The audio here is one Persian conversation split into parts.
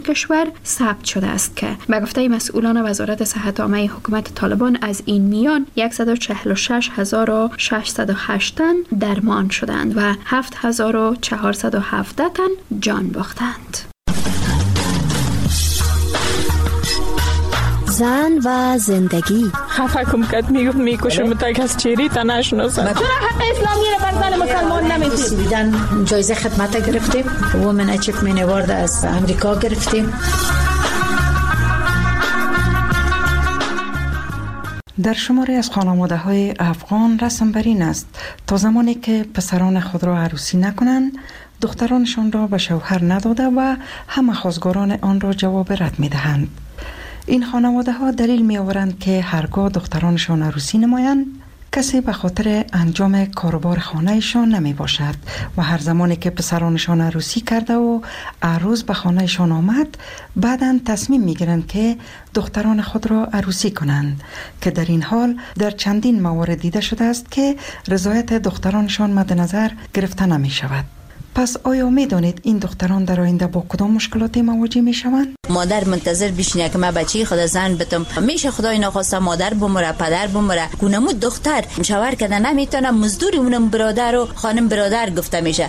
کشور ثبت شده است که به گفته مسئولان وزارت صحت عامه حکومت طالبان از این میان 146,608 تن درمان شدند و 7,417 تن جان باختند. زن و زندگی. خفه کم کد میگفت میکشم تا کس چیری تا نشناسم. چرا حق اسلامی رو بر زن مسلمان نمیدید؟ دیدن جایزه خدمت گرفتیم، وومن اچیومنت اوارد از امریکا گرفتیم. در شماری از خانواده‌های افغان رسم بر این است تا زمانی که پسران خود را عروسی نکنند، دخترانشان را به شوهر نداده و همه خواستگاران آن را جواب رد می‌دهند. این خانواده ها دلیل می آورند که هرگاه دخترانشان عروسی نمایند، کسی به خاطر انجام کاروبار خانهشان نمی باشد و هر زمانی که پسرانشان عروسی کرده و عروس به خانهشان آمد، بعداً تصمیم می گیرند که دختران خود را عروسی کنند که در این حال در چندین موارد دیده شده است که رضایت دخترانشان مد نظر گرفته نمی شود. پس آیا می دانید این دختران در آینده با کدام مشکلاتی مواجه می شوند؟ مادر منتظر بشینه که من بچه خدا زن بتم، میشه خدای ناخواسته مادر بمره، پدر بمره، گونمود دختر شوهر کده نمیتونه، مزدوری اونم برادر و خانم برادر گفته میشه.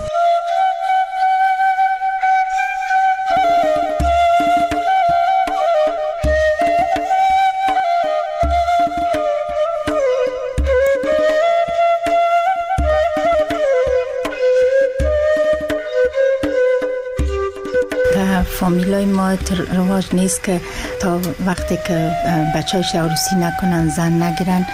فامیلای ما رواج نیست که تا وقتی که بچه‌هاش عروسی نکنن، زن نگیرن،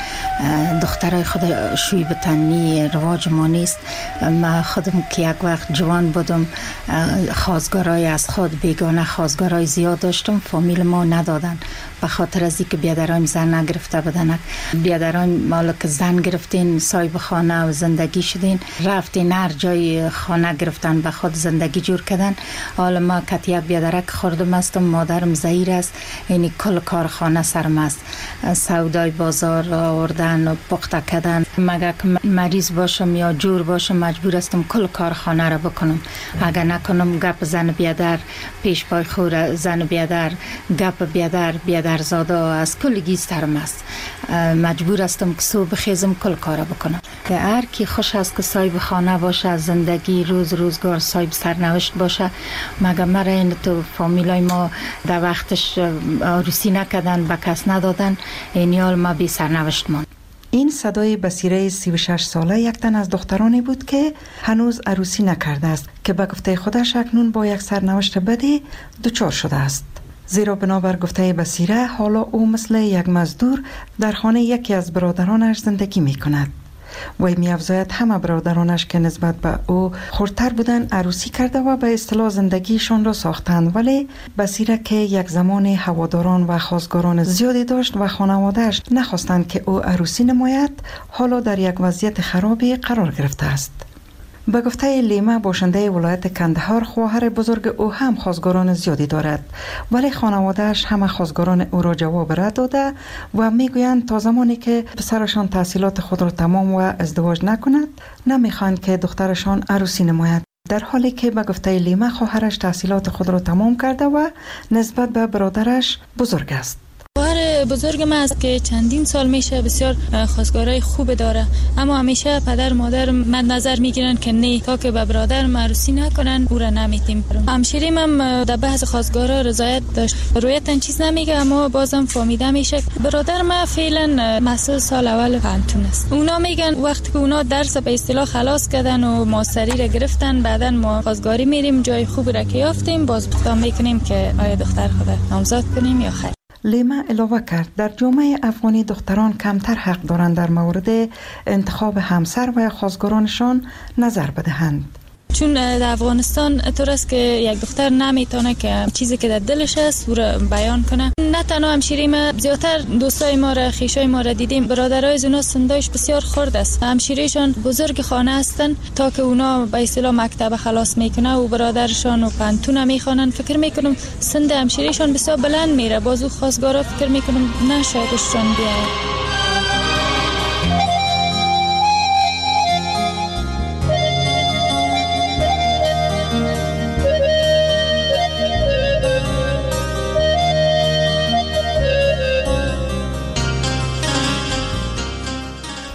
دخترای خود شوی بتنی رواج ما نیست. ما خودم که یک وقت جوان بودم، خواستگارای از خود بیگانه خواستگارای زیاد داشتم، فامیل ما ندادن به خاطر از اینکه بیادران زن نگرفته بودن. بیادران مالا که زن گرفتین، صاحب خانه و زندگی شدین، رفتین هر جای خانه گرفتن به خود زندگی جور کردن. حالا ما کتی یک بیادرک خوردم هستم، مادرم زهیر است، یعنی کل کارخانه سرم است، سودای بازار آوردن و پخته کردن. مگه که مریض باشم یا جور باشم مجبور هستم کل کارخانه را بکنم. اگر نکنم گپ زن بیادر پیش پای خور، زن بیادر گپ بیادر زاده از کل گیز سرم است. مجبور هستم که صبح خیزم کل کارا بکنم. که هر کی خوش است که صاحب خانه باشه، زندگی روزگار صاحب سرنوشت باشه. مگه مرا این تو فامیلای ما در وقتش عروسی نکردن، به کس ندادن، این حال ما بی سرنوشت ماند. این صدای بصیره 36 ساله یک تن از دخترانی بود که هنوز عروسی نکرده است که به گفته خودش اکنون با یک سرنوشت بدی دچار شده است. زیرا بنابر گفته بصیره حالا او مثل یک مزدور در خانه یکی از برادرانش زندگی می کند. وی می افزاید همه برادرانش که نسبت به او خردتر بودن عروسی کرده و به اصطلاح زندگیشان را ساختند، ولی بصیره که یک زمان هواداران و خواستگاران زیادی داشت و خانواده‌اش نخواستند که او عروسی نماید، حالا در یک وضعیت خرابی قرار گرفته است. به گفته لیما باشنده ولایت کندهار، خواهر بزرگ او هم خواستگاران زیادی دارد، ولی خانواده‌اش همه خواستگاران او را جواب رد داده و میگویند تا زمانی که پسرشان تحصیلات خود را تمام و ازدواج نکند، نمیخواهند که دخترشان عروسی نماید. در حالی که به گفته لیما خواهرش تحصیلات خود را تمام کرده و نسبت به برادرش بزرگ است. خواهر بزرگ من است که چندین سال میشه بسیار خواستگارای خوب داره، اما همیشه پدر مادر مد نظر میگیرن که نه، تا که به برادر عروسی نکنن او را نمیتیم. همشیریم هم در بحث خواستگارا رضایت داشت، رویتن چیز نمیگه، اما بازم فهمیده میشه برادر ما فعلا مسئول سال اول پنتون است. اونا میگن وقتی که اونا درس به اصطلاح خلاص کردن و ماستری را گرفتن، بعدن ما خواستگاری میریم جای خوب را که یافتیم، باز اقدام میکنیم که آیا دختر خود نامزد کنیم یا خیر. لیما علاوه کرد در جامعه افغانی دختران کمتر حق دارند در مورد انتخاب همسر و خواستگارانشان نظر بدهند. چون در افغانستان طور است که یک دختر نمیتونه که چیزی که در دلش است او را بیان کنه. نه تنها همشیریم، زیادتر دوستای ما را، خویشای ما را دیدیم، برادرای از اونا سندایش بسیار خرد است. همشیریشان بزرگ خانه هستن، تا که اونا به اصطلاح مکتب خلاص میکنه و برادرشان و پنتون میخوانن. فکر میکنم سند همشیریشان بسیار بلند میره، بازو خواستگارا فکر میکنم نشایدشان بیاره.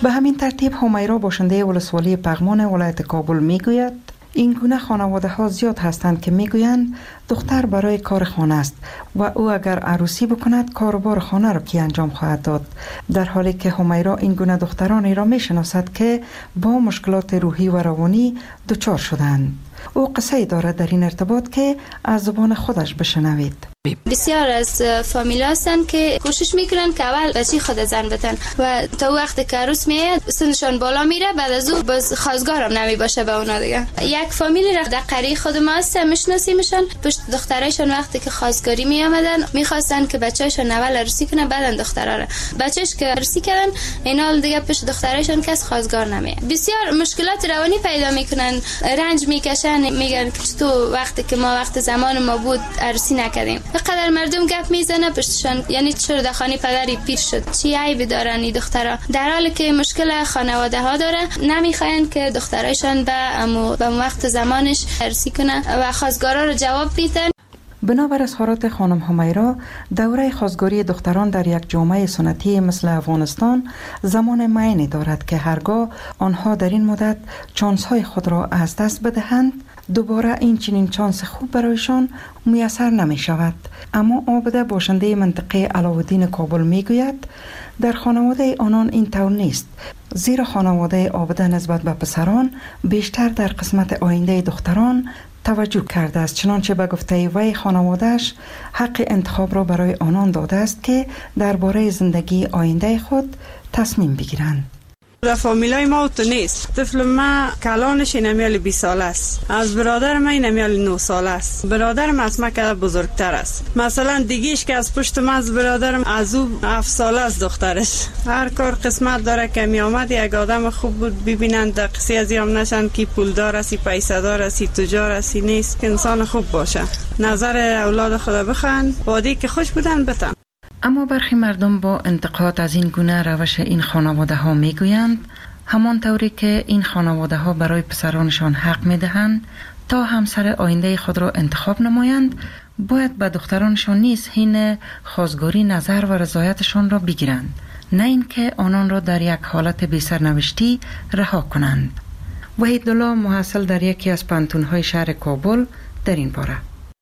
به همین ترتیب همیرا باشنده ولسوالی پغمان ولایت کابل میگوید این گونه خانواده ها زیاد هستند که میگویند دختر برای کار خانه است و او اگر عروسی بکند کاروبار خانه را کی انجام خواهد داد، در حالی که همیرا این گونه دخترانی را میشناسد که با مشکلات روحی و روانی دچار شدند. او قصه دارد در این ارتباط که از زبان خودش بشنوید. بسیار از فامیل هستن که کوشش میکنن که اول بچه خود زن بتن و تا وقتی که عروس میاد سنشان بالا میره، بعد از او باز خواستگارم نمی باشه به اونا دیگه. یک فامیلی را در قریه خود ما هست میشناسیمشان، پشت دخترایشان وقتی که خواستگاری می آمدن میخواستن که بچه‌شون اول عروسی کنه بعد دخترا را. بچه‌ش که عروسی کردن اینا دیگه پشت دخترایشان کس خواستگار نمیاد. بسیار مشکلات روانی پیدا میکنن، رنج میکشن، میگن که تو وقتی که ما وقت زمان ما بود عروسی نکردیم. بقدر مردم گپ میزنه پشتشان، یعنی چرا در خانه پدری پیر شد، چی عیبی دارن این دخترها، در حالی که مشکل خانواده ها داره، نمیخواین که دخترایشان به وقت زمانش عروسی کنه و خواستگارا رو جواب میدن. بنابر اظهارات خانم همیرا، دوره خواستگاری دختران در یک جامعه سنتی مثل افغانستان زمان معینی دارد که هرگاه آنها در این مدت چانس های خود را از دست بدهند دوباره این چنین چانس خوب برایشان میسر نمی شود. اما عابده باشنده منطقه علاءالدین کابل می گوید در خانواده آنان این طور نیست، زیرا خانواده عابده نسبت به پسران بیشتر در قسمت آینده دختران توجه کرده است، چنانچه به گفته وی خانوادهش حق انتخاب را برای آنان داده است که درباره زندگی آینده خود تصمیم بگیرند. در فامیلای ما تو نیست. طفل ما کلانش نمیال 20 ساله است، از برادر ما نمیال 9 ساله است. برادرم از ما که بزرگتر است. مثلا دیگیش که از پشت من از برادرم از او 7 ساله است دخترش. هر کار قسمت داره که می آمد یک آدم خوب بود ببینند در قصه از یام نشن که پولدار است، پیسه دار است، تجار است، نیست که انسان خوب باشه. نظر اولاد خدا بخوان، بادی که خوش بودن بتن. اما برخی مردم با انتقاد از این گونه روش این خانواده ها می گویند همان طوری که این خانواده ها برای پسرانشان حق می دهند تا همسر آینده خود را انتخاب نمایند، باید به دخترانشان نیز حین خواستگاری نظر و رضایتشان را بگیرند، نه اینکه آنان را در یک حالت بی سرنوشتی رها کنند. وحیدالله محصل در یکی از پانتون‌های شهر کابل در این باره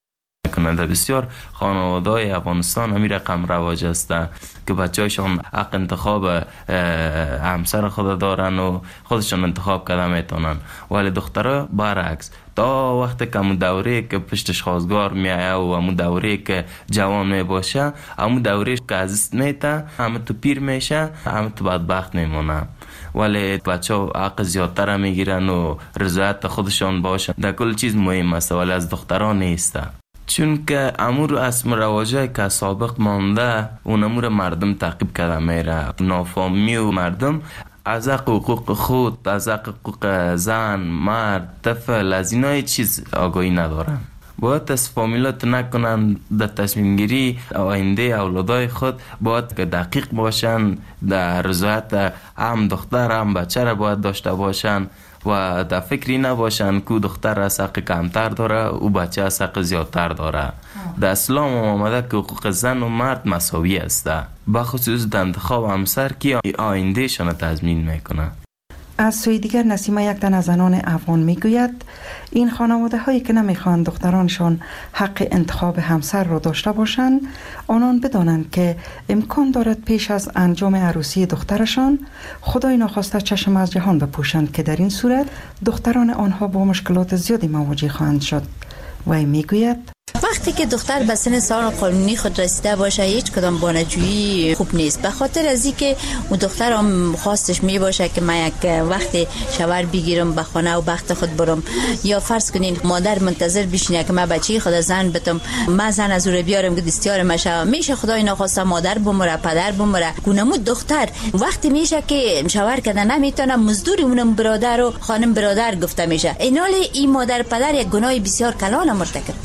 در بسیار خانواده‌های افغانستان همین رقم رواج است که بچه‌هایشان حق انتخاب همسر خود دارن و خودشان انتخاب کرده میتونن، ولی دخترها برعکس تا وقتی که همون دوره که پشتش خواستگار میایه و همون دوره که جوان میباشه، همون دوره که عزیز میته، همه تو پیر میشه، همه تو بدبخت میمونه. ولی بچه ها حق زیادتر میگیرن و رضایت خودشان باشه، در کل چیز مهم است، ولی از دختران نیسته. چون که امور اسم رواجه که سابق مانده اون امور مردم تعقیب کرده میره، نافهمی و مردم از حقوق خود، از حقوق زن، مرد، طفل، از اینا چیز آگاهی ندارن. باید از فامیلات نکنن در تصمیم گیری آینده اولادای خود، باید که دقیق باشن، در رضایت هم دختر هم بچه را باید داشته باشن و در فکری نباشن که دختر از حق کمتر داره و بچه از حق زیادتر داره. در اسلام آمده که حقوق زن و مرد مساوی است، بخصوص در انتخاب همسر که آینده شان تضمین میکنه. از سوی دیگر نسیمه یک تن از زنان افغان میگوید این خانواده هایی که نمیخوان دخترانشان حق انتخاب همسر را داشته باشند، آنان بدانند که امکان دارد پیش از انجام عروسی دخترشان خدای ناخواسته چشم از جهان بپوشند که در این صورت دختران آنها با مشکلات زیادی مواجه خواهند شد. وی میگوید وقتی که دختر به سن سال قانونی خود رسیده باشه هیچ کدام بانجویی خوب نیست، به خاطر از اینکه اون دختر هم خواستش می باشه که من یک وقت شوهر بگیرم به خانه و بخت خود برم، یا فرض کنین مادر منتظر بشینه که من بچه خود زن بتم، من زن از او بیارم که دستیار مشه، میشه خدای ناخواسته مادر بمره، پدر بمره، گونمود دختر وقتی میشه که شوهر کده نمیتونه، مزدوری اونم برادر و خانم برادر گفته میشه، اینال این مادر پدر یک گناه بسیار کلان مرتکب میشه.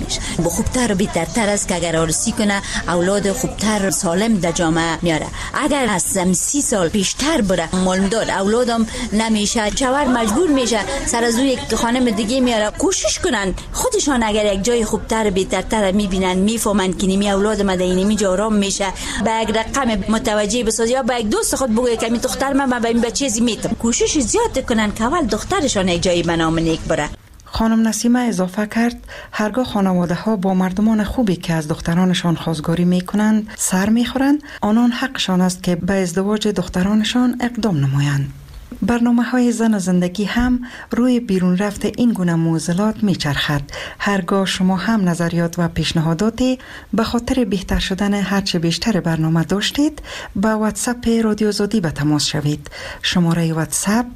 خوبتر و بهترتر است که اگر عروسی کنه اولاد خوبتر سالم در جامعه میاره. اگر از 30 سال بیشتر بره معلوم داد اولادم نمیشه، شوهر مجبور میشه سر از یک خانم دیگه میاره. کوشش کنن خودشان اگر یک جای خوبتر بهترتر میبینن میفهمن که نمی اولاد ما در اینمی جا آرام میشه، به یک رقم متوجه بسازی یا به یک دوست خود بگوی که می دختر من به این بچه میتم. کوشش زیاد کنن که اول دخترشان یک جایی به نام نیک بره. خانم نسیمه اضافه کرد هرگاه خانواده ها با مردمان خوبی که از دخترانشان خواستگاری می کنند سر می خورند، آنان حقشان است که به ازدواج دخترانشان اقدام نمایند. برنامه‌های زن و زندگی هم روی بیرون رفت این گونه معضلات میچرخد. هرگاه شما هم نظریات و پیشنهاداتی به خاطر بهتر شدن هرچه بیشتر برنامه داشتید، به واتساپ رادیو آزادی به تماس شوید. شماره واتساپ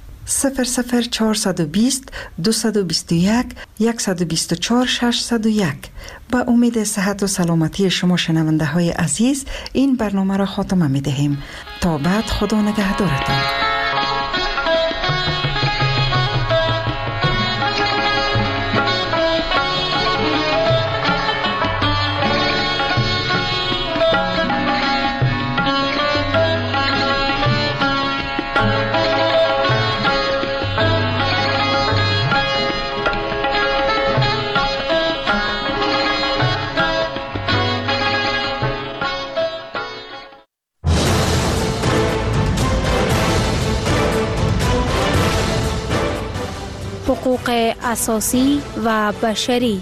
00420 221 124 601. با امید صحت و سلامتی شما شنونده های عزیز این برنامه را خاتمه می دهیم. تا بعد خدا نگهدارتان. حقوق اساسی و بشری.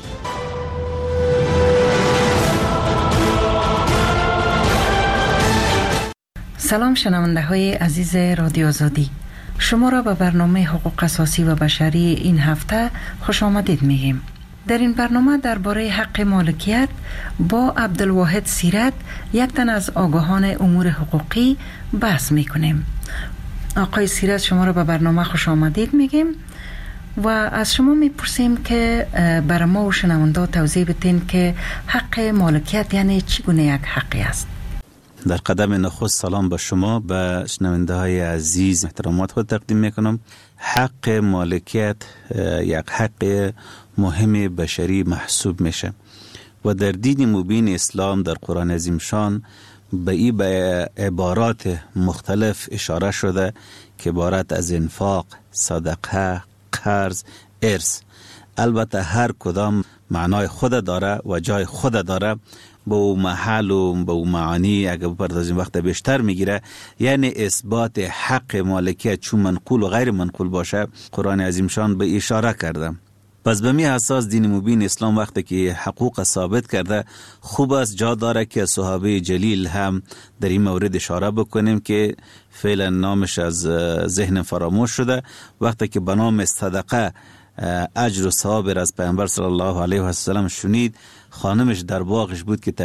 سلام شنونده های عزیز رادیو آزادی، شما را به برنامه حقوق اساسی و بشری این هفته خوش آمدید میگیم. در این برنامه درباره حق مالکیت با عبدالواحد سیرت، یک تن از آگاهان امور حقوقی، بحث میکنیم. آقای سیرت، شما را به برنامه خوش آمدید میگیم و از شما میپرسیم که برای ما و شنونده توضیح بدین که حق مالکیت یعنی چگونه یک حقی است. در قدم نخست سلام به شما، به شنونده های عزیز احترامات خود تقدیم میکنم. حق مالکیت یک حق مهم بشری محسوب میشه و در دین مبین اسلام در قرآن عظیم شان به این به عبارات مختلف اشاره شده که عبارت از انفاق، صدقه، قرض، ارث. البته هر کدام معنای خود داره و جای خود داره، با او محل و با او معانی اگر بپردازیم وقت بیشتر میگیره. یعنی اثبات حق مالکیت چون منقول و غیر منقول باشه قرآن عظیم شان به اشاره کرده. پس به می اساس دین مبین اسلام وقتی که حقوق ثابت کرده، خوب است جا داره که صحابه جلیل هم در این مورد اشاره بکنیم که فعلا نامش از ذهن فراموش شده. وقتی که به نام صدقه اجر و ثواب از پیامبر صلی الله علیه و سلم شنید، خانمش در باغش بود که